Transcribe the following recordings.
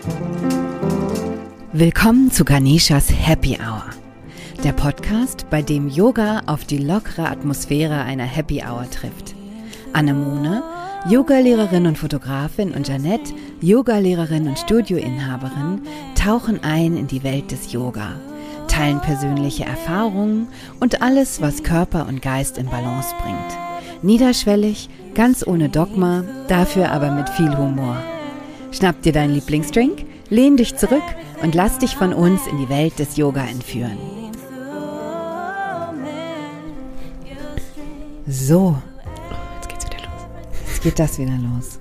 Willkommen zu Ganeshas Happy Hour, der Podcast, bei dem Yoga auf die lockere Atmosphäre einer Happy Hour trifft. Anemone, Yogalehrerin und Fotografin, und Janette, Yogalehrerin und Studioinhaberin, tauchen ein in die Welt des Yoga, teilen persönliche Erfahrungen und alles, was Körper und Geist in Balance bringt. Niederschwellig, ganz ohne Dogma, dafür aber mit viel Humor. Schnapp dir deinen Lieblingsdrink, lehn dich zurück und lass dich von uns in die Welt des Yoga entführen. So. Jetzt geht's wieder los. Jetzt geht das wieder los.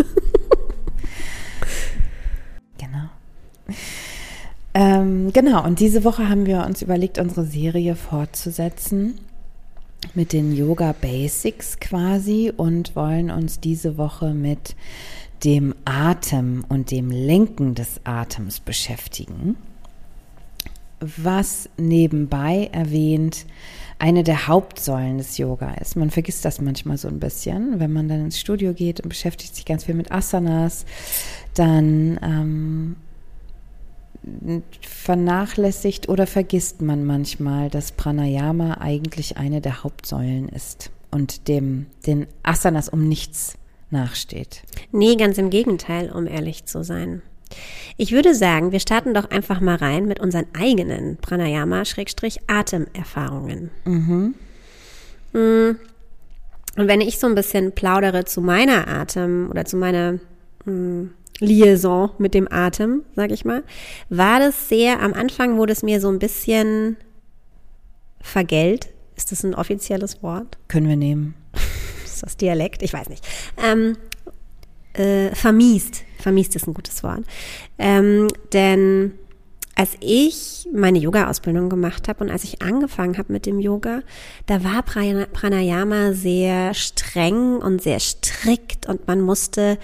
Genau, und diese Woche haben wir uns überlegt, unsere Serie fortzusetzen mit den Yoga Basics quasi und wollen uns diese Woche mit dem Atem und dem Lenken des Atems beschäftigen, was nebenbei erwähnt eine der Hauptsäulen des Yoga ist. Man vergisst das manchmal so ein bisschen, wenn man dann ins Studio geht und beschäftigt sich ganz viel mit Asanas, dann vernachlässigt oder vergisst man manchmal, dass Pranayama eigentlich eine der Hauptsäulen ist und den Asanas um nichts nachsteht. Nee, ganz im Gegenteil, um ehrlich zu sein. Ich würde sagen, wir starten doch einfach mal rein mit unseren eigenen Pranayama-Atemerfahrungen. Mhm. Und wenn ich so ein bisschen plaudere zu meiner Atem oder zu meiner Liaison mit dem Atem, sag ich mal, war das am Anfang wurde es mir so ein bisschen vergällt. Ist das ein offizielles Wort? Können wir nehmen. Ist das Dialekt? Ich weiß nicht. Vermiest. Vermiest ist ein gutes Wort. Denn als ich meine Yoga-Ausbildung gemacht habe und als ich angefangen habe mit dem Yoga, da war Pranayama sehr streng und sehr strikt und man musste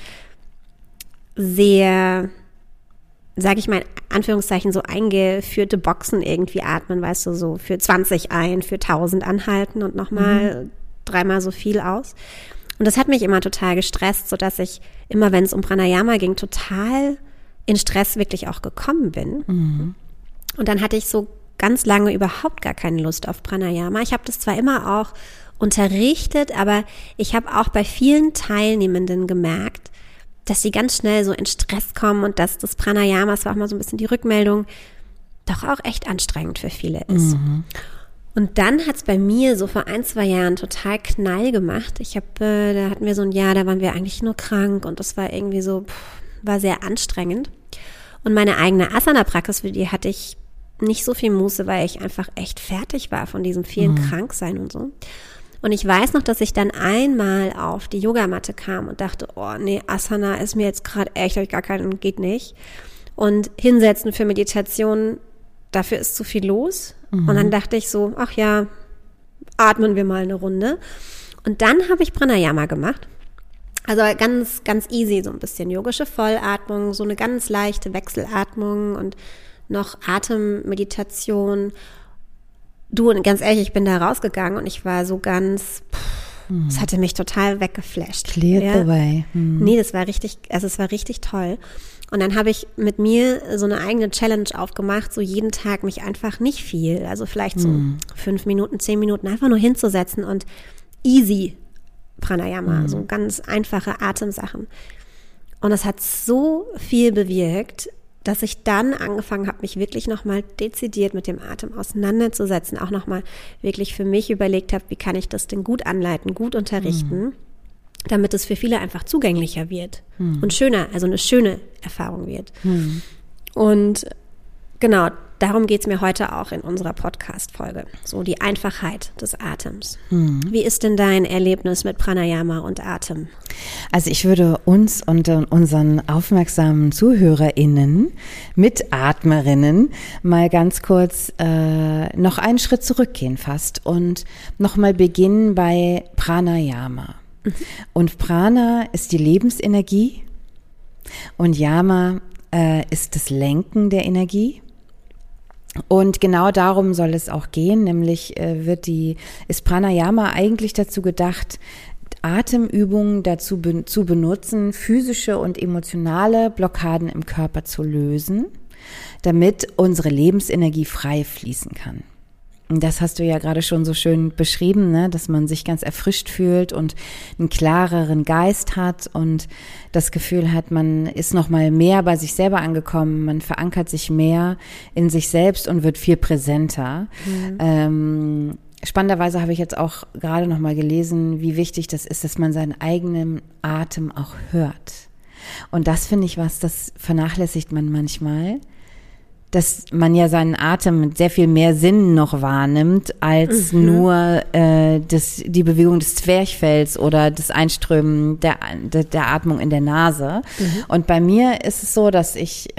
sehr, sage ich mal in Anführungszeichen, so eingeführte Boxen irgendwie atmen, weißt du, so für 20 ein, für 1000 anhalten und nochmal 3-mal so viel aus. Und das hat mich immer total gestresst, sodass ich immer, wenn es um Pranayama ging, total in Stress wirklich auch gekommen bin. Mhm. Und dann hatte ich so ganz lange überhaupt gar keine Lust auf Pranayama. Ich habe das zwar immer auch unterrichtet, aber ich habe auch bei vielen Teilnehmenden gemerkt, dass sie ganz schnell so in Stress kommen und dass das Pranayama, das war auch mal so ein bisschen die Rückmeldung, doch auch echt anstrengend für viele ist. Mhm. Und dann hat es bei mir so vor 1-2 Jahren total Knall gemacht. Da hatten wir so ein Jahr, da waren wir eigentlich nur krank und das war irgendwie so, war sehr anstrengend. Und meine eigene Asana-Praxis, für die hatte ich nicht so viel Muße, weil ich einfach echt fertig war von diesem vielen Kranksein und so. Und ich weiß noch, dass ich dann einmal auf die Yogamatte kam und dachte, oh nee, Asana ist mir jetzt gerade echt, habe ich gar keinen, geht nicht. Und hinsetzen für Meditation, dafür ist zu viel los. Und dann dachte ich so, ach ja, atmen wir mal eine Runde. Und dann habe ich Pranayama gemacht. Also ganz, ganz easy, so ein bisschen yogische Vollatmung, so eine ganz leichte Wechselatmung und noch Atemmeditation. Du, und ganz ehrlich, ich bin da rausgegangen und ich war so ganz, es hatte mich total weggeflasht. Cleared the way. Nee, das war richtig, also es war richtig toll. Und dann habe ich mit mir so eine eigene Challenge aufgemacht, so jeden Tag mich einfach nicht viel, also vielleicht so 5 Minuten, 10 Minuten einfach nur hinzusetzen und easy Pranayama, so ganz einfache Atemsachen. Und das hat so viel bewirkt, dass ich dann angefangen habe, mich wirklich nochmal dezidiert mit dem Atem auseinanderzusetzen, auch nochmal wirklich für mich überlegt habe, wie kann ich das denn gut anleiten, gut unterrichten, damit es für viele einfach zugänglicher wird und schöner, also eine schöne Erfahrung wird. Und genau, darum geht es mir heute auch in unserer Podcast-Folge, so die Einfachheit des Atems. Wie ist denn dein Erlebnis mit Pranayama und Atem? Also ich würde uns und unseren aufmerksamen ZuhörerInnen, Mitatmerinnen, mal ganz kurz noch einen Schritt zurückgehen fast und nochmal beginnen bei Pranayama. Und Prana ist die Lebensenergie und Yama ist das Lenken der Energie. Und genau darum soll es auch gehen, nämlich ist Pranayama eigentlich dazu gedacht, Atemübungen dazu zu benutzen, physische und emotionale Blockaden im Körper zu lösen, damit unsere Lebensenergie frei fließen kann. Und das hast du ja gerade schon so schön beschrieben, ne? Dass man sich ganz erfrischt fühlt und einen klareren Geist hat und das Gefühl hat, man ist noch mal mehr bei sich selber angekommen, man verankert sich mehr in sich selbst und wird viel präsenter. Spannenderweise habe ich jetzt auch gerade noch mal gelesen, wie wichtig das ist, dass man seinen eigenen Atem auch hört. Und das finde ich das vernachlässigt man manchmal, dass man ja seinen Atem mit sehr viel mehr Sinn noch wahrnimmt, als nur die Bewegung des Zwerchfells oder das Einströmen der Atmung in der Nase. Und bei mir ist es so, dass ich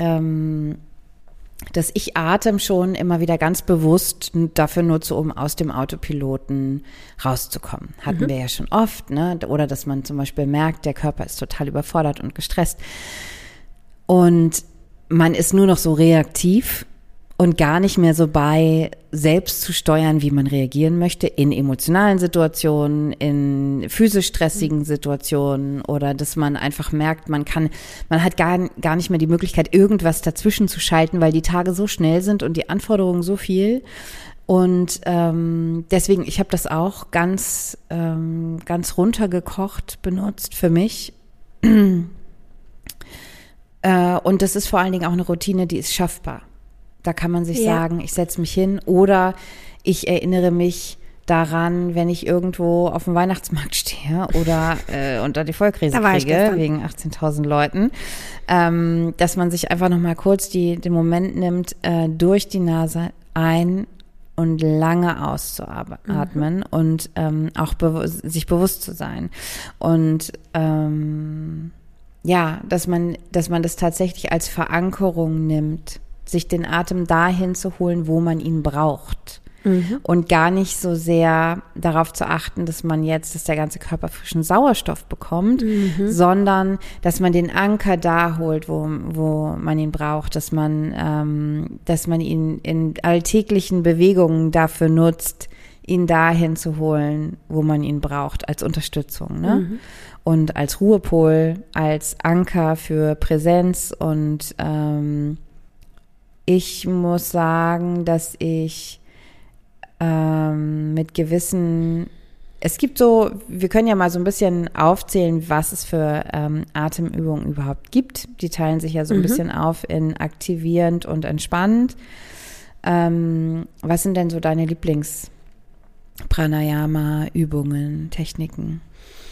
Atem schon immer wieder ganz bewusst dafür nutze, um aus dem Autopiloten rauszukommen. Hatten wir ja schon oft, ne? Oder dass man zum Beispiel merkt, der Körper ist total überfordert und gestresst. Und man ist nur noch so reaktiv und gar nicht mehr so bei, selbst zu steuern, wie man reagieren möchte in emotionalen Situationen, in physisch stressigen Situationen oder dass man einfach merkt, man hat gar nicht mehr die Möglichkeit, irgendwas dazwischen zu schalten, weil die Tage so schnell sind und die Anforderungen so viel. Und deswegen, ich habe das auch ganz runtergekocht benutzt für mich. Und das ist vor allen Dingen auch eine Routine, die ist schaffbar. Da kann man sich sagen, ich setze mich hin oder ich erinnere mich daran, wenn ich irgendwo auf dem Weihnachtsmarkt stehe oder unter die Vollkrise kriege, wegen 18.000 Leuten, dass man sich einfach nochmal kurz den Moment nimmt, durch die Nase ein und lange auszuatmen und auch sich bewusst zu sein. Und dass man das tatsächlich als Verankerung nimmt, sich den Atem dahin zu holen, wo man ihn braucht. Und gar nicht so sehr darauf zu achten, dass der ganze Körper frischen Sauerstoff bekommt, sondern dass man den Anker da holt, wo man ihn braucht, dass man ihn in alltäglichen Bewegungen dafür nutzt, ihn dahin zu holen, wo man ihn braucht, als Unterstützung, ne? Und als Ruhepol, als Anker für Präsenz. Und ich muss sagen, dass ich mit gewissen, wir können ja mal so ein bisschen aufzählen, was es für Atemübungen überhaupt gibt. Die teilen sich ja so ein bisschen auf in aktivierend und entspannend. Was sind denn so deine Lieblings-Pranayama-Übungen, Techniken?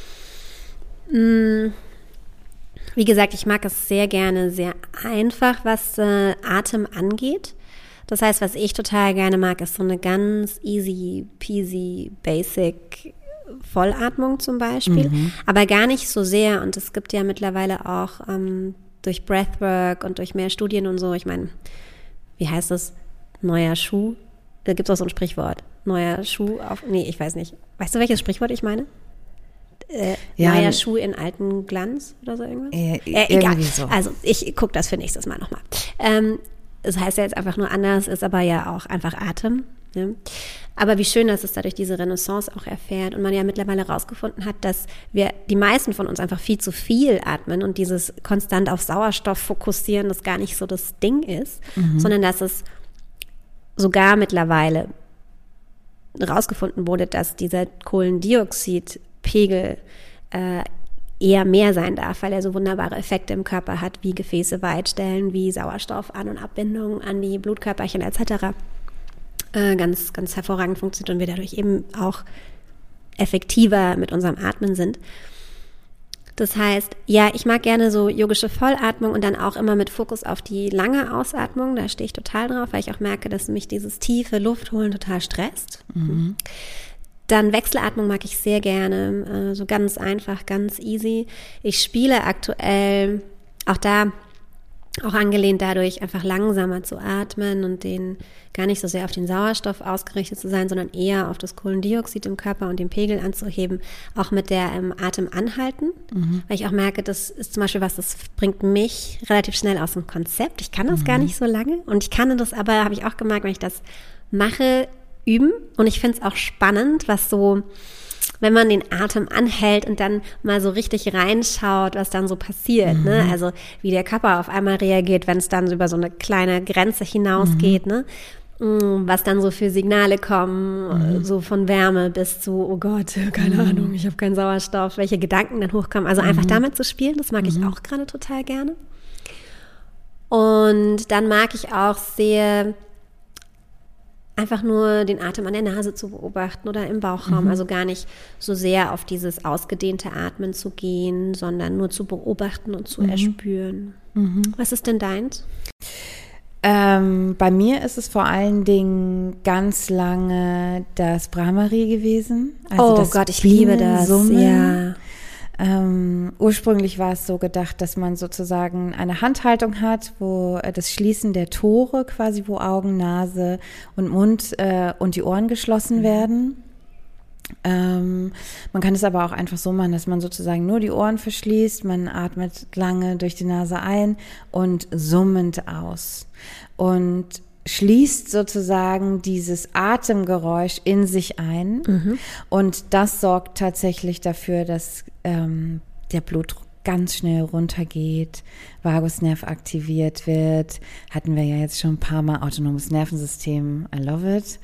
Wie gesagt, ich mag es sehr gerne, sehr einfach, was Atem angeht. Das heißt, was ich total gerne mag, ist so eine ganz easy peasy basic Vollatmung zum Beispiel, aber gar nicht so sehr. Und es gibt ja mittlerweile auch durch Breathwork und durch mehr Studien und so, ich meine, wie heißt das? Neuer Schuh? Da gibt es auch so ein Sprichwort. Neuer Schuh ich weiß nicht. Weißt du, welches Sprichwort ich meine? Neuer Schuh in alten Glanz oder so irgendwas? Egal. So. Also ich gucke das für nächstes Mal nochmal. Es heißt ja jetzt einfach nur anders, ist aber ja auch einfach Atem. Ja? Aber wie schön, dass es dadurch diese Renaissance auch erfährt und man ja mittlerweile herausgefunden hat, dass die meisten von uns einfach viel zu viel atmen und dieses konstant auf Sauerstoff fokussieren, das gar nicht so das Ding ist, sondern dass es sogar mittlerweile herausgefunden wurde, dass dieser Kohlendioxidpegel eher mehr sein darf, weil er so wunderbare Effekte im Körper hat, wie Gefäße weitstellen, wie Sauerstoffan- und Abbindung an die Blutkörperchen etc. Ganz, ganz hervorragend funktioniert und wir dadurch eben auch effektiver mit unserem Atmen sind. Das heißt, ja, ich mag gerne so yogische Vollatmung und dann auch immer mit Fokus auf die lange Ausatmung. Da stehe ich total drauf, weil ich auch merke, dass mich dieses tiefe Luftholen total stresst. Dann Wechselatmung mag ich sehr gerne, so ganz einfach, ganz easy. Ich spiele aktuell auch angelehnt dadurch, einfach langsamer zu atmen und gar nicht so sehr auf den Sauerstoff ausgerichtet zu sein, sondern eher auf das Kohlendioxid im Körper und den Pegel anzuheben, auch mit der Atem anhalten, weil ich auch merke, das ist zum Beispiel das bringt mich relativ schnell aus dem Konzept. Ich kann das gar nicht so lange und ich kann das aber, habe ich auch gemerkt, wenn ich das mache, üben und ich finde es auch spannend, was so wenn man den Atem anhält und dann mal so richtig reinschaut, was dann so passiert, ne? Also wie der Körper auf einmal reagiert, wenn es dann über so eine kleine Grenze hinausgeht, ne? Was dann so für Signale kommen, so von Wärme bis zu, oh Gott, keine Ahnung, ich habe keinen Sauerstoff, welche Gedanken dann hochkommen. Also einfach damit zu spielen, das mag ich auch gerade total gerne. Und dann mag ich auch sehr einfach nur den Atem an der Nase zu beobachten oder im Bauchraum, also gar nicht so sehr auf dieses ausgedehnte Atmen zu gehen, sondern nur zu beobachten und zu erspüren. Was ist denn deins? Bei mir ist es vor allen Dingen ganz lange das Brahmari gewesen. Also das Gott, ich liebe das. Ja. Ursprünglich war es so gedacht, dass man sozusagen eine Handhaltung hat, wo das Schließen der Tore quasi, wo Augen, Nase und Mund und die Ohren geschlossen werden. Man kann es aber auch einfach so machen, dass man sozusagen nur die Ohren verschließt, man atmet lange durch die Nase ein und summend aus und schließt sozusagen dieses Atemgeräusch in sich ein und das sorgt tatsächlich dafür, dass der Blutdruck ganz schnell runtergeht, Vagusnerv aktiviert wird, hatten wir ja jetzt schon ein paar Mal, autonomes Nervensystem, I love it.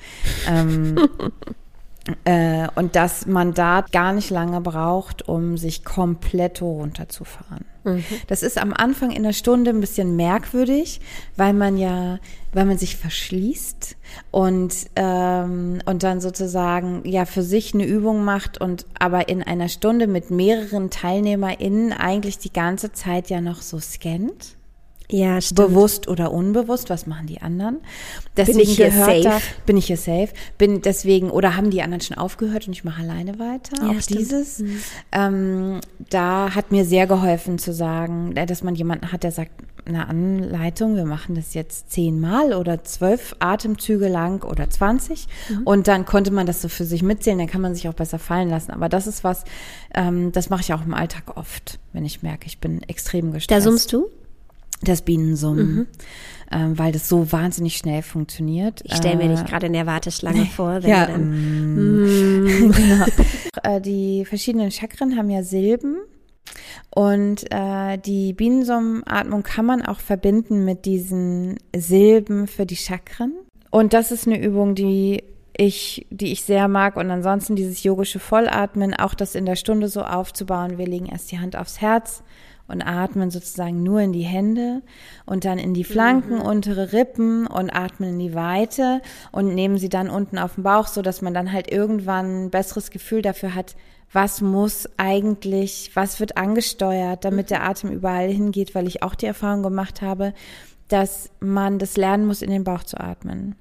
Und dass man da gar nicht lange braucht, um sich komplett runterzufahren. Das ist am Anfang in der Stunde ein bisschen merkwürdig, weil man sich verschließt und dann sozusagen ja für sich eine Übung macht und aber in einer Stunde mit mehreren TeilnehmerInnen eigentlich die ganze Zeit ja noch so scannt. Ja, stimmt. Bewusst oder unbewusst, was machen die anderen? Deswegen bin ich hier safe? Bin ich hier safe? Oder haben die anderen schon aufgehört und ich mache alleine weiter? Ja, auch stimmt. dieses. Da hat mir sehr geholfen zu sagen, dass man jemanden hat, der sagt, eine Anleitung, wir machen das jetzt 10 Mal oder 12 Atemzüge lang oder 20 und dann konnte man das so für sich mitzählen, dann kann man sich auch besser fallen lassen. Aber das ist was, das mache ich auch im Alltag oft, wenn ich merke, ich bin extrem gestresst. Da summst du? Das Bienensummen, weil das so wahnsinnig schnell funktioniert. Ich stelle mir dich gerade in der Warteschlange vor. Wenn ja, du dann, genau. Die verschiedenen Chakren haben ja Silben und die Bienensummenatmung kann man auch verbinden mit diesen Silben für die Chakren. Und das ist eine Übung, die ich sehr mag. Und ansonsten dieses yogische Vollatmen, auch das in der Stunde so aufzubauen. Wir legen erst die Hand aufs Herz und atmen sozusagen nur in die Hände und dann in die Flanken, untere Rippen und atmen in die Weite und nehmen sie dann unten auf den Bauch, so dass man dann halt irgendwann ein besseres Gefühl dafür hat, was wird angesteuert, damit der Atem überall hingeht, weil ich auch die Erfahrung gemacht habe, dass man das lernen muss, in den Bauch zu atmen.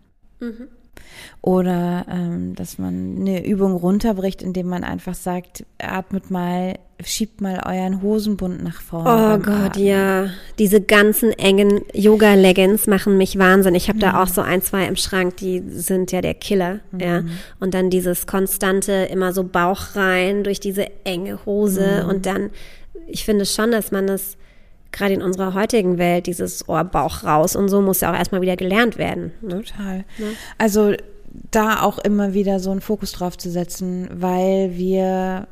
Oder dass man eine Übung runterbricht, indem man einfach sagt, schiebt mal euren Hosenbund nach vorne. Oh Gott, ja. Diese ganzen engen Yoga-Leggings machen mich wahnsinnig. Ich habe da auch so 1, 2 im Schrank, die sind ja der Killer. Ja. Und dann dieses konstante, immer so Bauch rein durch diese enge Hose. Und dann, ich finde schon, dass man das gerade in unserer heutigen Welt, dieses Bauch raus und so, muss ja auch erstmal wieder gelernt werden. Ne? Total. Ja. Also da auch immer wieder so einen Fokus drauf zu setzen, weil wir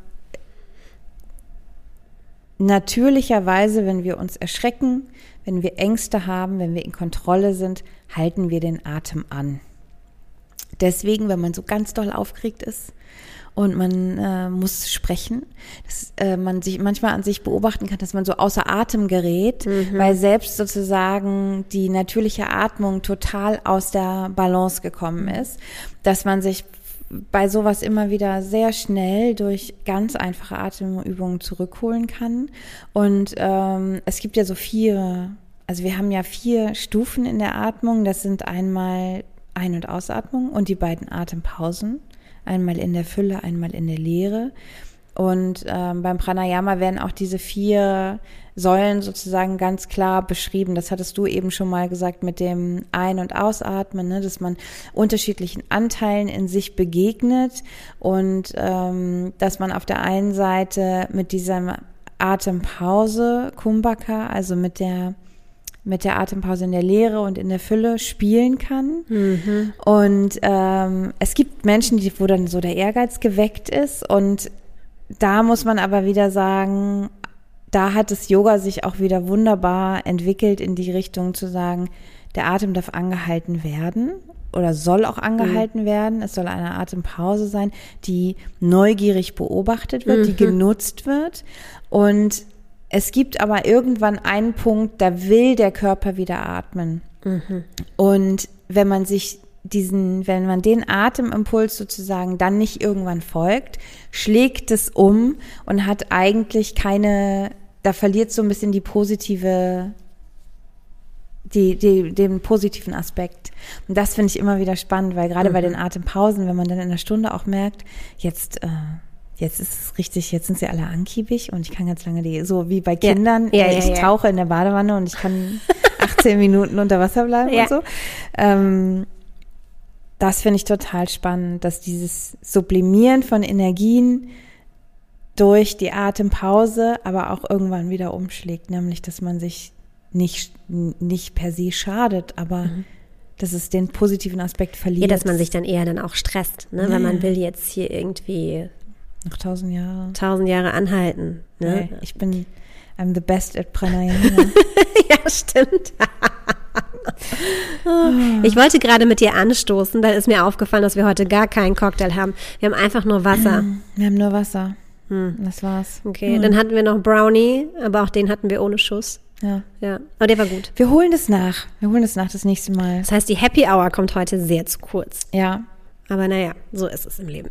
natürlicherweise, wenn wir uns erschrecken, wenn wir Ängste haben, wenn wir in Kontrolle sind, halten wir den Atem an. Deswegen, wenn man so ganz doll aufgeregt ist und man muss sprechen, dass man sich manchmal an sich beobachten kann, dass man so außer Atem gerät, weil selbst sozusagen die natürliche Atmung total aus der Balance gekommen ist, dass man sich bei sowas immer wieder sehr schnell durch ganz einfache Atemübungen zurückholen kann. Und es gibt ja wir haben ja 4 Stufen in der Atmung. Das sind einmal Ein- und Ausatmung und die beiden Atempausen. Einmal in der Fülle, einmal in der Leere. Und beim Pranayama werden auch diese 4 Säulen sozusagen ganz klar beschrieben. Das hattest du eben schon mal gesagt mit dem Ein- und Ausatmen, ne? Dass man unterschiedlichen Anteilen in sich begegnet und dass man auf der einen Seite mit dieser Atempause, Kumbhaka, also mit der mit der Atempause in der Leere und in der Fülle spielen kann. Und es gibt Menschen, wo dann so der Ehrgeiz geweckt ist, und da muss man aber wieder sagen, da hat das Yoga sich auch wieder wunderbar entwickelt in die Richtung zu sagen, der Atem darf angehalten werden oder soll auch angehalten werden. Es soll eine Atempause sein, die neugierig beobachtet wird, die genutzt wird. Und es gibt aber irgendwann einen Punkt, da will der Körper wieder atmen. Und wenn man den Atemimpuls sozusagen dann nicht irgendwann folgt, schlägt es um und hat eigentlich da verliert so ein bisschen den positiven Aspekt. Und das finde ich immer wieder spannend, weil gerade bei den Atempausen, wenn man dann in der Stunde auch merkt, jetzt ist es richtig, jetzt sind sie alle angiebig und ich kann ganz lange so wie bei Kindern, ich tauche in der Badewanne und ich kann 18 Minuten unter Wasser bleiben und so. Das finde ich total spannend, dass dieses Sublimieren von Energien durch die Atempause aber auch irgendwann wieder umschlägt, nämlich dass man sich nicht per se schadet, aber dass es den positiven Aspekt verliert. Ja, dass man sich dann eher dann auch stresst, ne? Weil man will jetzt hier irgendwie noch 1000 Jahre. 1000 Jahre anhalten. Ne? Nee, I'm the best at Pranayama. Ja, stimmt. Ich wollte gerade mit dir anstoßen, da ist mir aufgefallen, dass wir heute gar keinen Cocktail haben. Wir haben einfach nur Wasser. Wir haben nur Wasser. Das war's. Okay, dann hatten wir noch Brownie, aber auch den hatten wir ohne Schuss. Ja. Aber der war gut. Wir holen das nach das nächste Mal. Das heißt, die Happy Hour kommt heute sehr zu kurz. Ja. Aber naja, so ist es im Leben.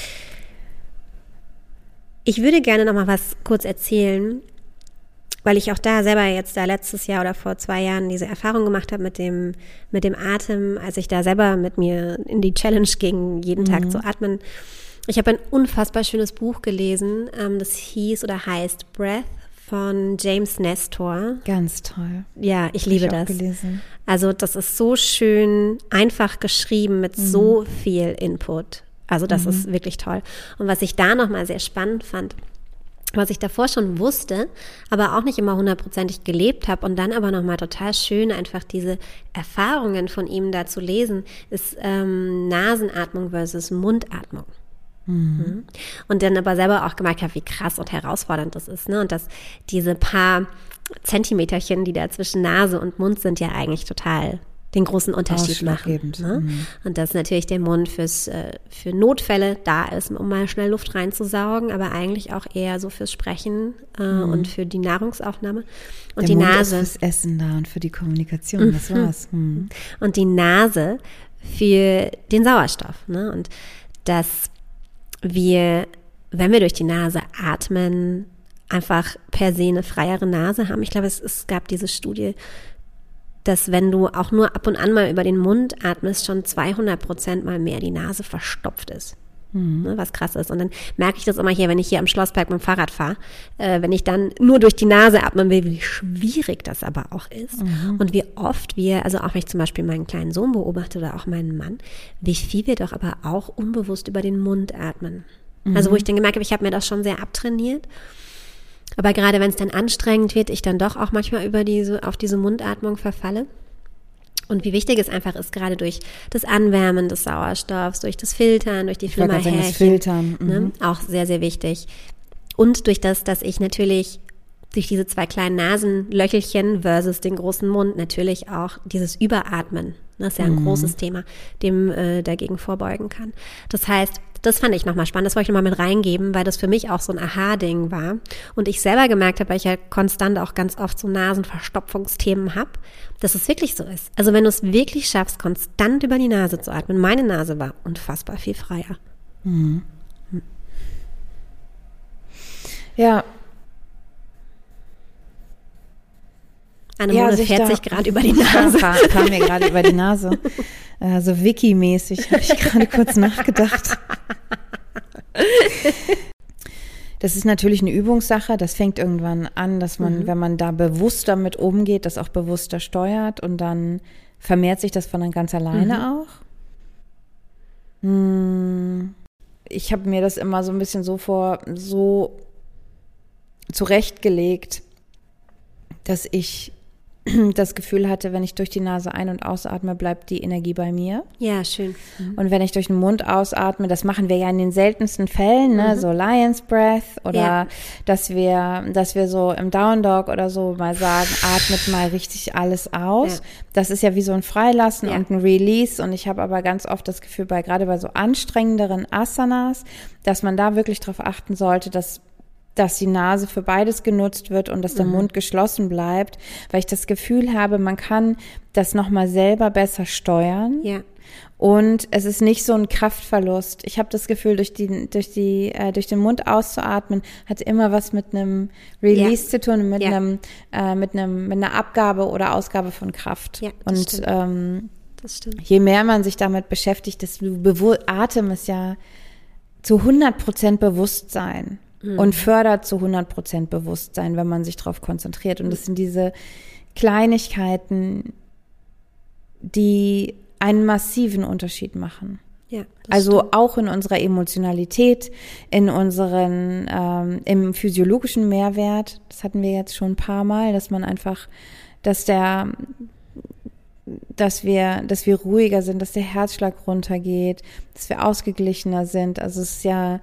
Ich würde gerne noch mal was kurz erzählen, weil ich auch da selber jetzt letztes Jahr oder vor 2 Jahren diese Erfahrung gemacht habe mit dem Atem, als ich da selber mit mir in die Challenge ging, jeden Tag zu atmen. Ich habe ein unfassbar schönes Buch gelesen, das heißt Breath von James Nestor. Ganz toll. Ja, ich liebe das. Gelesen. Also das ist so schön einfach geschrieben mit so viel Input. Also das ist wirklich toll. Und was ich da nochmal sehr spannend fand, was ich davor schon wusste, aber auch nicht immer 100%ig gelebt habe und dann aber nochmal total schön einfach diese Erfahrungen von ihm da zu lesen, ist Nasenatmung versus Mundatmung. Und dann aber selber auch gemerkt habe, wie krass und herausfordernd das ist, ne? Und dass diese paar Zentimeterchen, die da zwischen Nase und Mund sind, ja eigentlich total den großen Unterschied machen. Ne? Und dass natürlich der Mund für Notfälle da ist, um mal schnell Luft reinzusaugen, aber eigentlich auch eher so fürs Sprechen und für die Nahrungsaufnahme. Und der die Mund Nase ist fürs Essen da und für die Kommunikation, das war's. Und die Nase für den Sauerstoff. Ne? Und dass wir, wenn wir durch die Nase atmen, einfach per se eine freiere Nase haben. Ich glaube, es gab diese Studie, dass wenn du auch nur ab und an mal über den Mund atmest, schon 200% mal mehr die Nase verstopft ist. Was krass ist. Und dann merke ich das immer hier, wenn ich hier am Schlossberg mit dem Fahrrad fahre, wenn ich dann nur durch die Nase atmen will, wie schwierig das aber auch ist. Und wie oft also auch wenn ich zum Beispiel meinen kleinen Sohn beobachte oder auch meinen Mann, wie viel wir doch aber auch unbewusst über den Mund atmen. Also wo ich dann gemerkt habe, ich habe mir das schon sehr abtrainiert. Aber gerade wenn es dann anstrengend wird, ich dann doch auch manchmal auf diese Mundatmung verfalle. Und wie wichtig es einfach ist, gerade durch das Anwärmen des Sauerstoffs, durch das Filtern, durch die Flimmerhärchen, ne, auch sehr, sehr wichtig. Und durch das, dass ich natürlich durch diese 2 kleinen Nasenlöchelchen versus den großen Mund natürlich auch dieses Überatmen, das ist ja ein großes Thema, dem dagegen vorbeugen kann. Das heißt, das fand ich nochmal spannend, das wollte ich nochmal mit reingeben, weil das für mich auch so ein Aha-Ding war. Und ich selber gemerkt habe, weil ich ja konstant auch ganz oft so Nasenverstopfungsthemen habe, dass es wirklich so ist. Also wenn du es wirklich schaffst, konstant über die Nase zu atmen, meine Nase war unfassbar viel freier. Ja. Annemone fährt sich gerade über die Nase. Kam mir gerade über die Nase. So Wiki-mäßig habe ich gerade kurz nachgedacht. Das ist natürlich eine Übungssache. Das fängt irgendwann an, dass man, wenn man da bewusst damit umgeht, das auch bewusster steuert und dann vermehrt sich das von dann ganz alleine auch. Ich habe mir das immer so ein bisschen so zurechtgelegt, dass ich das Gefühl hatte, wenn ich durch die Nase ein- und ausatme, bleibt die Energie bei mir. Ja, schön. Und wenn ich durch den Mund ausatme, das machen wir ja in den seltensten Fällen, ne, so Lion's Breath oder dass wir so im Down Dog oder so mal sagen, atmet mal richtig alles aus. Ja. Das ist ja wie so ein Freilassen und ein Release. Und ich habe aber ganz oft das Gefühl, gerade bei so anstrengenderen Asanas, dass man da wirklich drauf achten sollte, dass die Nase für beides genutzt wird und dass der Mund geschlossen bleibt, weil ich das Gefühl habe, man kann das nochmal selber besser steuern. Ja. Und es ist nicht so ein Kraftverlust. Ich habe das Gefühl, durch den Mund auszuatmen, hat immer was mit einem Release zu tun, mit einer Abgabe oder Ausgabe von Kraft. Ja, das stimmt. Das stimmt. Je mehr man sich damit beschäftigt, Atem ist ja zu 100% Bewusstsein. Und fördert zu 100% Bewusstsein, wenn man sich darauf konzentriert. Und das sind diese Kleinigkeiten, die einen massiven Unterschied machen. Ja, also stimmt. Auch in unserer Emotionalität, in unseren im physiologischen Mehrwert. Das hatten wir jetzt schon ein paar Mal, dass man einfach, dass wir ruhiger sind, dass der Herzschlag runtergeht, dass wir ausgeglichener sind. Also es ist ja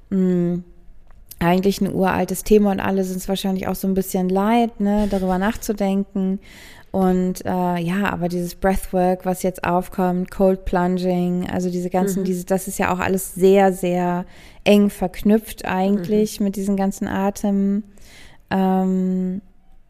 eigentlich ein uraltes Thema und alle sind es wahrscheinlich auch so ein bisschen leid, ne, darüber nachzudenken. Und aber dieses Breathwork, was jetzt aufkommt, Cold Plunging, also diese ganzen, das ist ja auch alles sehr, sehr eng verknüpft eigentlich mit diesen ganzen Atemfaktoren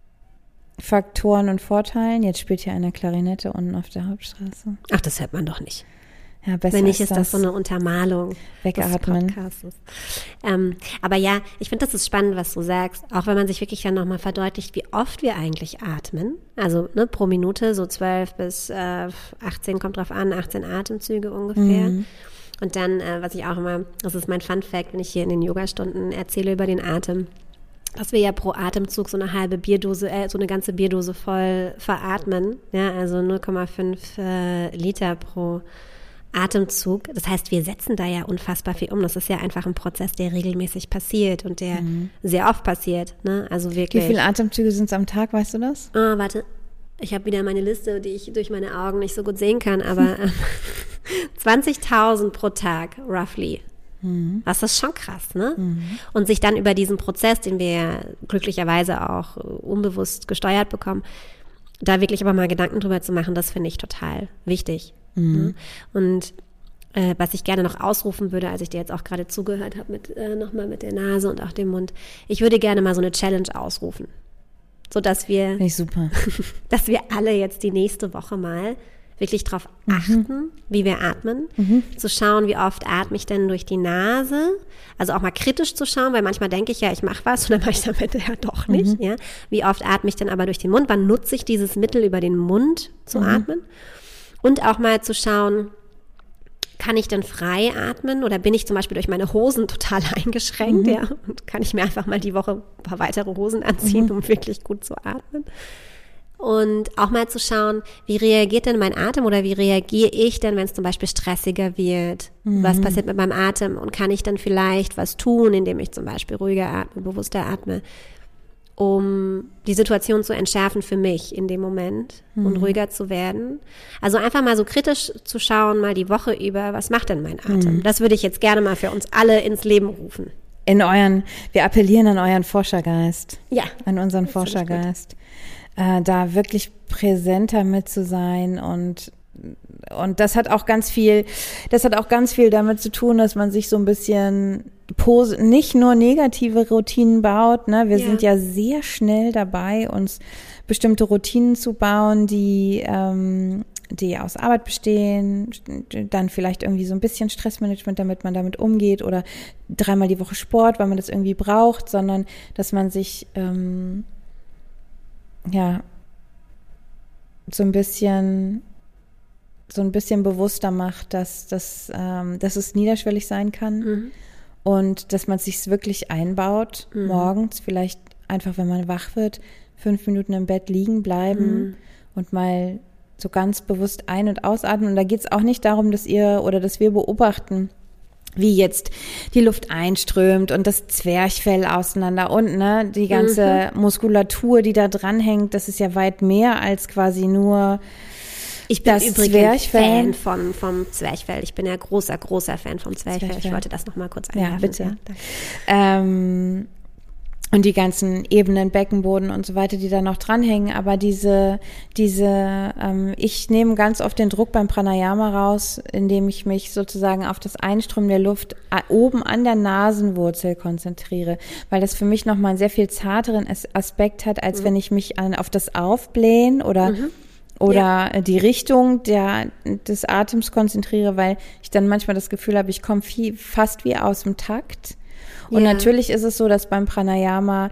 und Vorteilen. Jetzt spielt hier eine Klarinette unten auf der Hauptstraße. Ach, das hört man doch nicht. Ja, besser wenn nicht, ist das so eine Untermalung wegatmen. des Podcasts. Aber ja, ich finde, das ist spannend, was du sagst. Auch wenn man sich wirklich dann nochmal verdeutlicht, wie oft wir eigentlich atmen. Also pro Minute so 12 bis 18, kommt drauf an, 18 Atemzüge ungefähr. Und dann, was ich auch immer, das ist mein Fun-Fact, wenn ich hier in den Yogastunden erzähle über den Atem, dass wir ja pro Atemzug so eine halbe Bierdose, so eine ganze Bierdose voll veratmen. Ja, also 0,5 Liter pro Atemzug. Das heißt, wir setzen da ja unfassbar viel um. Das ist ja einfach ein Prozess, der regelmäßig passiert und der sehr oft passiert. Ne? Also wirklich. Wie viele Atemzüge sind es am Tag, weißt du das? Warte. Ich habe wieder meine Liste, die ich durch meine Augen nicht so gut sehen kann, aber 20.000 pro Tag, roughly. Das ist schon krass, ne? Und sich dann über diesen Prozess, den wir ja glücklicherweise auch unbewusst gesteuert bekommen, da wirklich aber mal Gedanken drüber zu machen, das finde ich total wichtig. Und was ich gerne noch ausrufen würde, als ich dir jetzt auch gerade zugehört habe, nochmal mit der Nase und auch dem Mund, ich würde gerne mal so eine Challenge ausrufen, sodass wir, dass wir alle jetzt die nächste Woche mal wirklich drauf achten, wie wir atmen, zu schauen, wie oft atme ich denn durch die Nase, also auch mal kritisch zu schauen, weil manchmal denke ich ja, ich mache was und dann mache ich damit ja doch nicht. Ja? Wie oft atme ich denn aber durch den Mund, wann nutze ich dieses Mittel über den Mund zu atmen? Und auch mal zu schauen, kann ich denn frei atmen oder bin ich zum Beispiel durch meine Hosen total eingeschränkt, ja? Und kann ich mir einfach mal die Woche ein paar weitere Hosen anziehen, um wirklich gut zu atmen? Und auch mal zu schauen, wie reagiert denn mein Atem oder wie reagiere ich denn, wenn es zum Beispiel stressiger wird? Was passiert mit meinem Atem? Und kann ich dann vielleicht was tun, indem ich zum Beispiel ruhiger atme, bewusster atme, um die Situation zu entschärfen für mich in dem Moment und ruhiger zu werden. Also einfach mal so kritisch zu schauen, mal die Woche über, was macht denn mein Atem? Das würde ich jetzt gerne mal für uns alle ins Leben rufen. Wir appellieren an euren Forschergeist. Ja. An unseren Forschergeist. Da wirklich präsenter mit zu sein und das hat auch ganz viel damit zu tun, dass man sich so ein bisschen nicht nur negative Routinen baut, ne? Wir sind ja sehr schnell dabei, uns bestimmte Routinen zu bauen, die aus Arbeit bestehen, dann vielleicht irgendwie so ein bisschen Stressmanagement, damit man damit umgeht oder 3-mal die Woche Sport, weil man das irgendwie braucht, sondern dass man sich so ein bisschen bewusster macht, dass es niederschwellig sein kann und dass man es sich wirklich einbaut, morgens vielleicht einfach, wenn man wach wird, 5 Minuten im Bett liegen bleiben und mal so ganz bewusst ein- und ausatmen. Und da geht es auch nicht darum, dass wir beobachten, wie jetzt die Luft einströmt und das Zwerchfell auseinander und ne, die ganze Muskulatur, die da dranhängt, das ist ja weit mehr als quasi nur Ich bin das übrigens Zwerchfell. Fan vom Zwerchfell. Ich bin ja großer Fan vom Zwerchfell. Ich wollte das nochmal kurz einwerfen. Ja, bitte. danke. Und die ganzen Ebenen, Beckenboden und so weiter, die da noch dranhängen. Aber ich nehme ganz oft den Druck beim Pranayama raus, indem ich mich sozusagen auf das Einströmen der Luft oben an der Nasenwurzel konzentriere, weil das für mich nochmal einen sehr viel zarteren Aspekt hat, als wenn ich mich auf das Aufblähen oder die Richtung des Atems konzentriere, weil ich dann manchmal das Gefühl habe, ich komme fast wie aus dem Takt. Und natürlich ist es so, dass beim Pranayama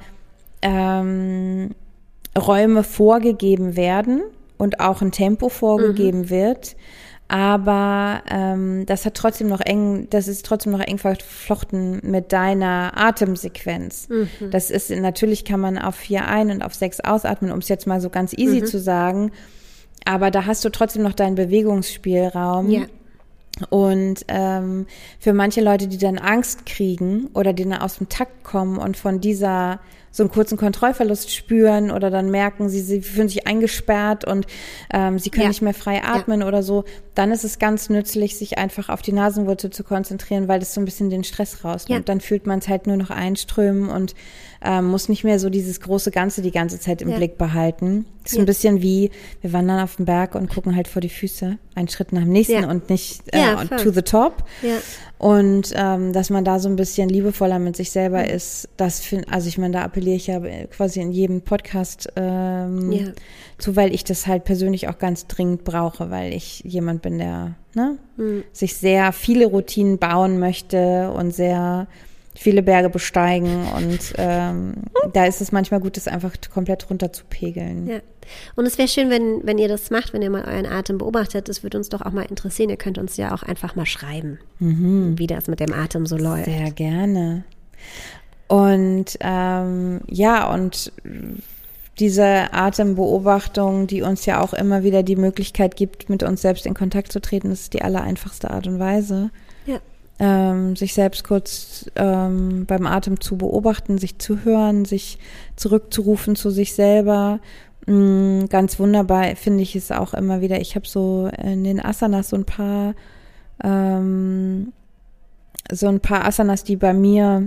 Räume vorgegeben werden und auch ein Tempo vorgegeben wird. Aber das ist trotzdem noch eng verflochten mit deiner Atemsequenz. Das ist, natürlich kann man auf 4 ein- und auf 6 ausatmen, um es jetzt mal so ganz easy zu sagen. Aber da hast du trotzdem noch deinen Bewegungsspielraum. Ja. Und für manche Leute, die dann Angst kriegen oder die dann aus dem Takt kommen und von so einen kurzen Kontrollverlust spüren oder dann merken, sie fühlen sich eingesperrt und sie können nicht mehr frei atmen oder so, dann ist es ganz nützlich, sich einfach auf die Nasenwurzel zu konzentrieren, weil das so ein bisschen den Stress rausnimmt. Dann fühlt man es halt nur noch einströmen und muss nicht mehr so dieses große Ganze die ganze Zeit im Blick behalten. Das ist ein bisschen wie, wir wandern auf den Berg und gucken halt vor die Füße, einen Schritt nach dem nächsten und nicht to the top. Ja. Und dass man da so ein bisschen liebevoller mit sich selber ist, also ich meine, da appelliere ich ja quasi in jedem Podcast zu, weil ich das halt persönlich auch ganz dringend brauche, weil ich jemand bin, der sich sehr viele Routinen bauen möchte und sehr viele Berge besteigen und da ist es manchmal gut, das einfach komplett runter zu pegeln. Ja. Und es wäre schön, wenn ihr das macht, wenn ihr mal euren Atem beobachtet. Das würde uns doch auch mal interessieren. Ihr könnt uns ja auch einfach mal schreiben, wie das mit dem Atem so läuft. Sehr gerne. Und und diese Atembeobachtung, die uns ja auch immer wieder die Möglichkeit gibt, mit uns selbst in Kontakt zu treten, das ist die allereinfachste Art und Weise. Ja. Sich selbst kurz beim Atem zu beobachten, sich zu hören, sich zurückzurufen zu sich selber. Ganz wunderbar finde ich es auch immer wieder. Ich habe so in den Asanas so ein paar Asanas, die bei mir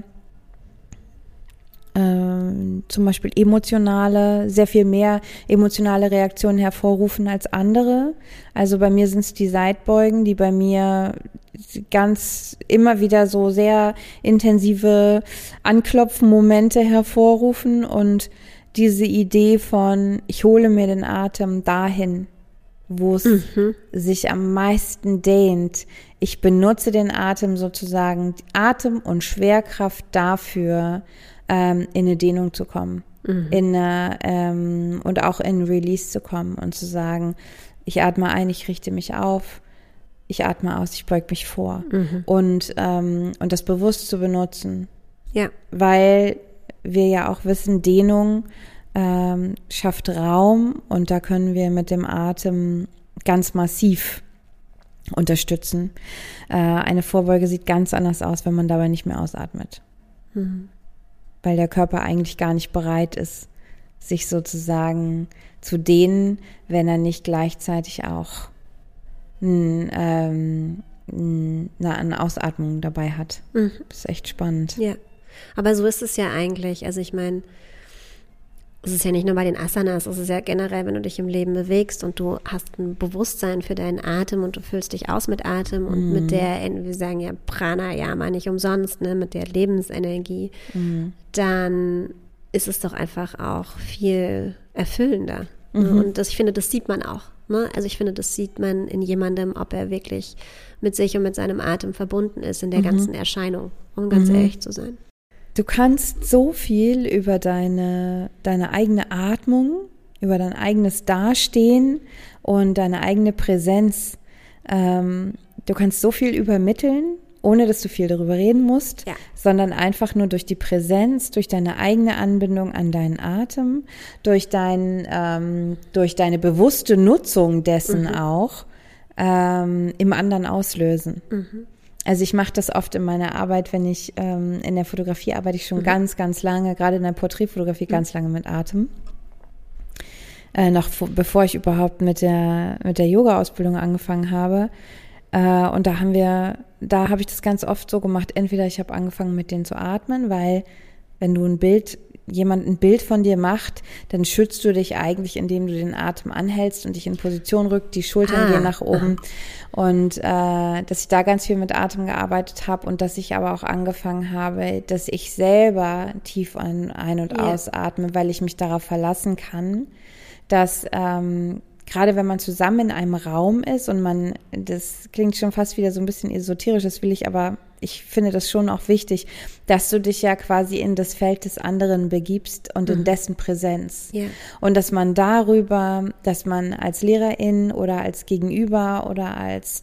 zum Beispiel sehr viel mehr emotionale Reaktionen hervorrufen als andere. Also bei mir sind es die Seitbeugen, die bei mir ganz immer wieder so sehr intensive Anklopfmomente hervorrufen und diese Idee von, ich hole mir den Atem dahin, wo es sich am meisten dehnt. Ich benutze den Atem sozusagen, Atem und Schwerkraft dafür, in eine Dehnung zu kommen, und auch in Release zu kommen und zu sagen, ich atme ein, ich richte mich auf, ich atme aus, ich beug mich vor und das bewusst zu benutzen, weil wir ja auch wissen, Dehnung schafft Raum und da können wir mit dem Atem ganz massiv unterstützen. Eine Vorbeuge sieht ganz anders aus, wenn man dabei nicht mehr ausatmet. Weil der Körper eigentlich gar nicht bereit ist, sich sozusagen zu dehnen, wenn er nicht gleichzeitig auch eine Ausatmung dabei hat. Das ist echt spannend. Ja, aber so ist es ja eigentlich. Also ich meine, es ist ja nicht nur bei den Asanas, es ist ja generell, wenn du dich im Leben bewegst und du hast ein Bewusstsein für deinen Atem und du füllst dich aus mit Atem und mit der, wir sagen ja Pranayama nicht umsonst, ne, mit der Lebensenergie, dann ist es doch einfach auch viel erfüllender. Ne? Und ich finde, das sieht man auch. Ne? Also ich finde, das sieht man in jemandem, ob er wirklich mit sich und mit seinem Atem verbunden ist in der ganzen Erscheinung, um ganz ehrlich zu sein. Du kannst so viel über deine eigene Atmung, über dein eigenes Dastehen und deine eigene Präsenz, du kannst so viel übermitteln, ohne dass du viel darüber reden musst, sondern einfach nur durch die Präsenz, durch deine eigene Anbindung an deinen Atem, durch deine bewusste Nutzung dessen auch im anderen auslösen. Also ich mache das oft in meiner Arbeit, wenn ich in der Fotografie arbeite ich schon ganz, ganz lange, gerade in der Porträtfotografie ganz lange mit Atem. Noch bevor ich überhaupt mit der Yoga-Ausbildung angefangen habe. Und da habe ich das ganz oft so gemacht, entweder ich habe angefangen mit denen zu atmen, weil wenn du jemand ein Bild von dir macht, dann schützt du dich eigentlich, indem du den Atem anhältst und dich in Position rückt, die Schultern gehen nach oben. Und dass ich da ganz viel mit Atem gearbeitet habe und dass ich aber auch angefangen habe, dass ich selber tief ein- und ausatme, weil ich mich darauf verlassen kann, dass gerade wenn man zusammen in einem Raum ist und das klingt schon fast wieder so ein bisschen esoterisch, ich finde das schon auch wichtig, dass du dich ja quasi in das Feld des anderen begibst und in dessen Präsenz. Yeah. Und dass man dass man als Lehrerin oder als Gegenüber oder als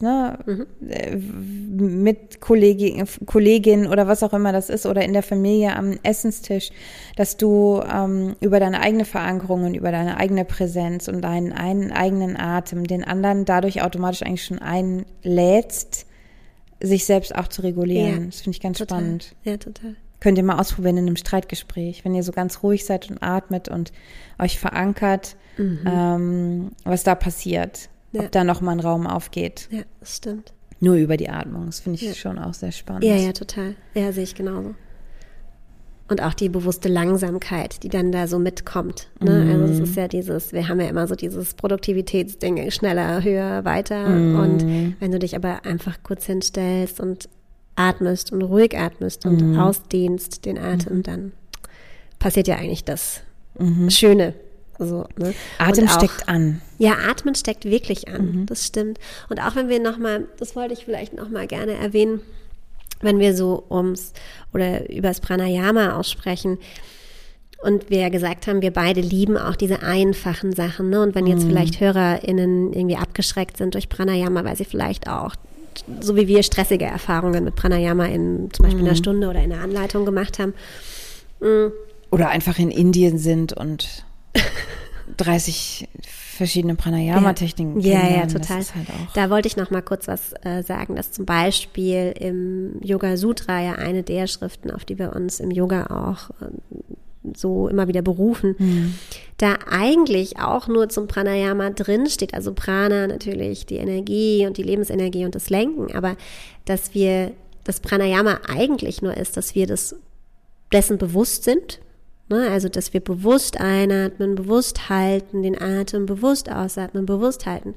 Mitkollegin oder was auch immer das ist oder in der Familie am Essenstisch, dass du über deine eigene Verankerung und über deine eigene Präsenz und deinen eigenen Atem den anderen dadurch automatisch eigentlich schon einlädst, sich selbst auch zu regulieren. Ja, das finde ich ganz spannend. Ja, total. Könnt ihr mal ausprobieren in einem Streitgespräch, wenn ihr so ganz ruhig seid und atmet und euch verankert, was da passiert, ob da nochmal ein Raum aufgeht. Ja, das stimmt. Nur über die Atmung, das finde ich schon auch sehr spannend. Ja, total. Ja, sehe ich genauso. Und auch die bewusste Langsamkeit, die dann da so mitkommt. Ne? Also das ist ja wir haben ja immer so dieses Produktivitätsding, schneller, höher, weiter. Und wenn du dich aber einfach kurz hinstellst und atmest und ruhig atmest und ausdehnst den Atem, dann passiert ja eigentlich das Schöne. So, ne? Atem steckt an. Ja, Atmen steckt wirklich an, das stimmt. Und auch wenn wir das wollte ich vielleicht nochmal gerne erwähnen, wenn wir so über das Pranayama aussprechen und wir gesagt haben, wir beide lieben auch diese einfachen Sachen, ne? Und wenn jetzt vielleicht HörerInnen irgendwie abgeschreckt sind durch Pranayama, weil sie vielleicht auch, so wie wir, stressige Erfahrungen mit Pranayama zum Beispiel in einer Stunde oder in einer Anleitung gemacht haben. Oder einfach in Indien sind und 30 verschiedene Pranayama-Techniken kennenlernen. Ja, total. Das ist halt auch. Da wollte ich noch mal kurz was sagen, dass zum Beispiel im Yoga Sutra, ja eine der Schriften, auf die wir uns im Yoga auch so immer wieder berufen, da eigentlich auch nur zum Pranayama drin steht, also Prana natürlich die Energie und die Lebensenergie und das Lenken, aber dass das Pranayama eigentlich nur ist, dass wir dessen bewusst sind. Also, dass wir bewusst einatmen, bewusst halten, den Atem bewusst ausatmen, bewusst halten.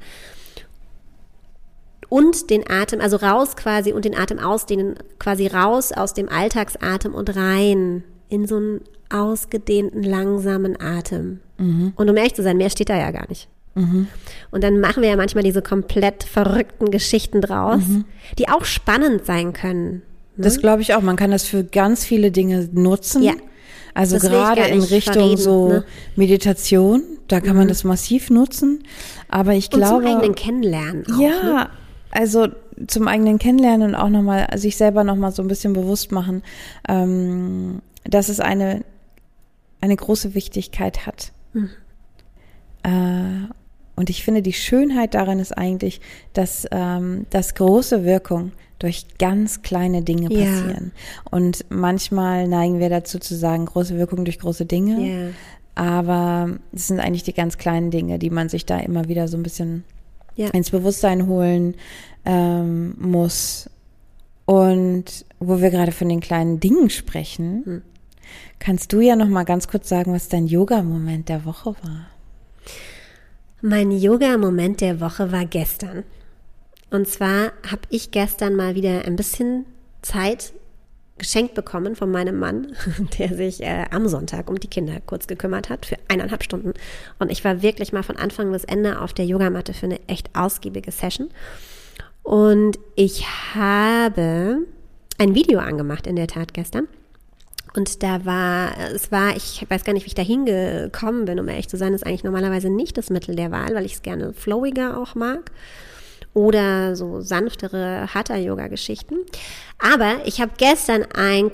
Und den Atem, also raus quasi und den Atem ausdehnen, quasi raus aus dem Alltagsatem und rein in so einen ausgedehnten, langsamen Atem. Und um ehrlich zu sein, mehr steht da ja gar nicht. Und dann machen wir ja manchmal diese komplett verrückten Geschichten draus, die auch spannend sein können. Ne? Das glaube ich auch. Man kann das für ganz viele Dinge nutzen. Ja. Also gerade in Richtung Meditation, da kann man das massiv nutzen. Aber ich glaube. Und zum eigenen Kennenlernen auch. Ja, also zum eigenen Kennenlernen und auch nochmal sich selber nochmal so ein bisschen bewusst machen, dass es eine große Wichtigkeit hat. Und ich finde, die Schönheit darin ist eigentlich, dass große Wirkung durch ganz kleine Dinge passieren. Ja. Und manchmal neigen wir dazu zu sagen, große Wirkung durch große Dinge. Yeah. Aber es sind eigentlich die ganz kleinen Dinge, die man sich da immer wieder so ein bisschen ins Bewusstsein holen muss. Und wo wir gerade von den kleinen Dingen sprechen, kannst du ja noch mal ganz kurz sagen, was dein Yoga-Moment der Woche war? Mein Yoga-Moment der Woche war gestern. Und zwar habe ich gestern mal wieder ein bisschen Zeit geschenkt bekommen von meinem Mann, der sich am Sonntag um die Kinder kurz gekümmert hat für 1,5 Stunden. Und ich war wirklich mal von Anfang bis Ende auf der Yogamatte für eine echt ausgiebige Session. Und ich habe ein Video angemacht in der Tat gestern. Und ich weiß gar nicht, wie ich da hingekommen bin, um ehrlich zu sein, ist eigentlich normalerweise nicht das Mittel der Wahl, weil ich es gerne flowiger auch mag. Oder so sanftere Hatha-Yoga-Geschichten. Aber ich habe gestern ein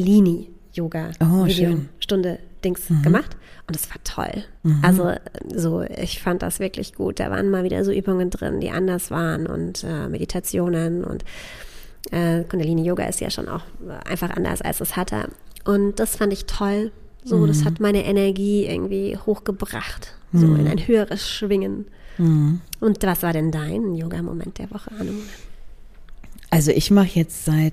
Kundalini-Yoga-Stunde-Dings gemacht und es war toll. Also ich fand das wirklich gut. Da waren mal wieder so Übungen drin, die anders waren und Meditationen und Kundalini-Yoga ist ja schon auch einfach anders als das Hatha. Und das fand ich toll. So, das hat meine Energie irgendwie hochgebracht. So in ein höheres Schwingen. Und was war denn dein Yoga-Moment der Woche, Annemone? Also ich mache jetzt seit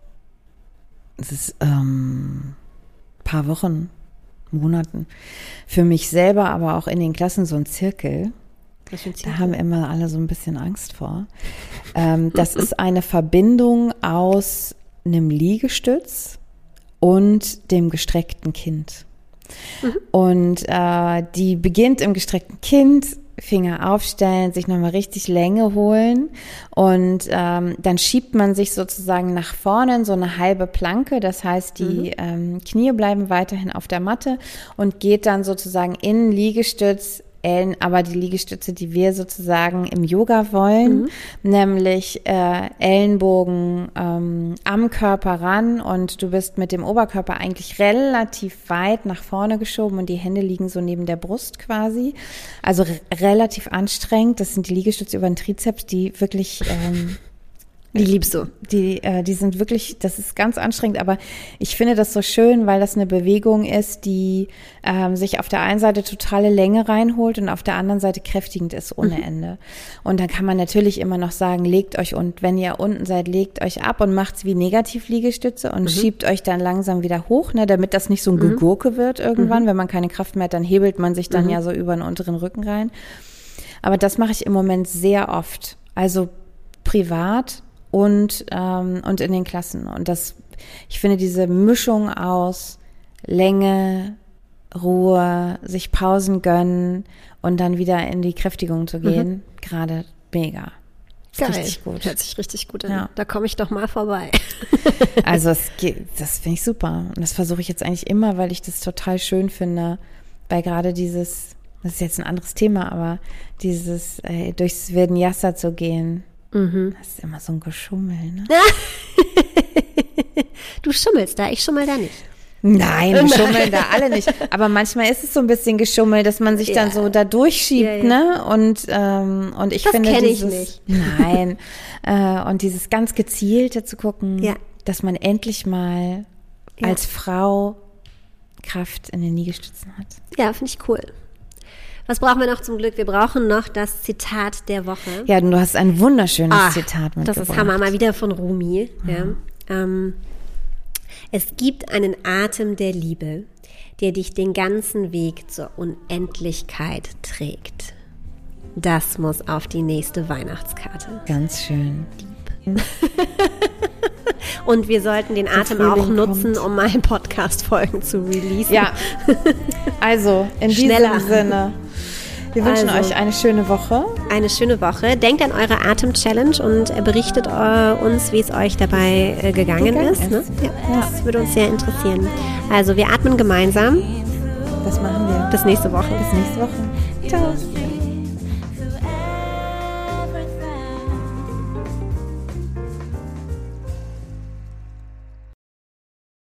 paar Wochen, Monaten für mich selber, aber auch in den Klassen so einen Zirkel. Da haben immer alle so ein bisschen Angst vor. Das ist eine Verbindung aus einem Liegestütz und dem gestreckten Kind. Und die beginnt im gestreckten Kind, Finger aufstellen, sich nochmal richtig Länge holen und dann schiebt man sich sozusagen nach vorne in so eine halbe Planke, das heißt die Knie bleiben weiterhin auf der Matte und geht dann sozusagen in Liegestütz, aber die Liegestütze, die wir sozusagen im Yoga wollen, nämlich Ellenbogen am Körper ran und du bist mit dem Oberkörper eigentlich relativ weit nach vorne geschoben und die Hände liegen so neben der Brust quasi. Also relativ anstrengend. Das sind die Liegestütze über den Trizeps, die wirklich Die liebst du. Die sind wirklich, das ist ganz anstrengend, aber ich finde das so schön, weil das eine Bewegung ist, die sich auf der einen Seite totale Länge reinholt und auf der anderen Seite kräftigend ist ohne Ende. Und dann kann man natürlich immer noch sagen, wenn ihr unten seid, legt euch ab und macht's wie Negativliegestütze und schiebt euch dann langsam wieder hoch, ne, damit das nicht so ein Gegurke wird irgendwann. Wenn man keine Kraft mehr hat, dann hebelt man sich dann ja so über den unteren Rücken rein. Aber das mache ich im Moment sehr oft. Also privat und in den Klassen. Und ich finde diese Mischung aus Länge, Ruhe, sich Pausen gönnen und dann wieder in die Kräftigung zu gehen, gerade mega. Geil. Richtig gut. Hört sich richtig gut an. Ja. Da komme ich doch mal vorbei. Also das finde ich super. Und das versuche ich jetzt eigentlich immer, weil ich das total schön finde, weil gerade das ist jetzt ein anderes Thema, aber dieses durchs Vinyasa zu gehen, das ist immer so ein Geschummel, ne? Du schummelst da, ich schummel da nicht. Nein, wir schummeln da alle nicht. Aber manchmal ist es so ein bisschen Geschummel, dass man sich dann so da durchschiebt, ne? Und ich das finde kenne ich nicht. Nein. Und dieses ganz Gezielte zu gucken, dass man endlich mal als Frau Kraft in den Liegestützen hat. Ja, finde ich cool. Was brauchen wir noch zum Glück? Wir brauchen noch das Zitat der Woche. Ja, du hast ein wunderschönes Zitat mitgebracht. Das ist Hammer, mal wieder von Rumi. Ja. Es gibt einen Atem der Liebe, der dich den ganzen Weg zur Unendlichkeit trägt. Das muss auf die nächste Weihnachtskarte. Ganz schön. Und wir sollten den Atem auch nutzen, um mal Podcast-Folgen zu releasen. Ja, also in diesem Sinne, wir wünschen euch eine schöne Woche. Eine schöne Woche. Denkt an eure Atem-Challenge und berichtet uns, wie es euch dabei gegangen ist. Ne? Ja, das würde uns sehr interessieren. Also wir atmen gemeinsam. Das machen wir. Bis nächste Woche. Bis nächste Woche. Ciao.